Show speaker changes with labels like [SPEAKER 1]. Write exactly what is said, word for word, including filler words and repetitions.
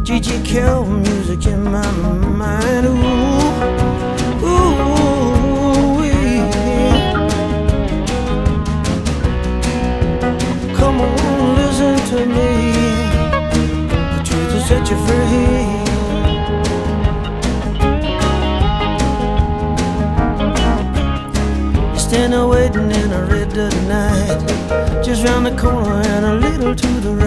[SPEAKER 1] G G Kell music in my mind. Ooh, ooh, yeah. Come on, listen to me. The truth will set you free. Standing waiting in a red dirt night, just round the corner and a little to the right.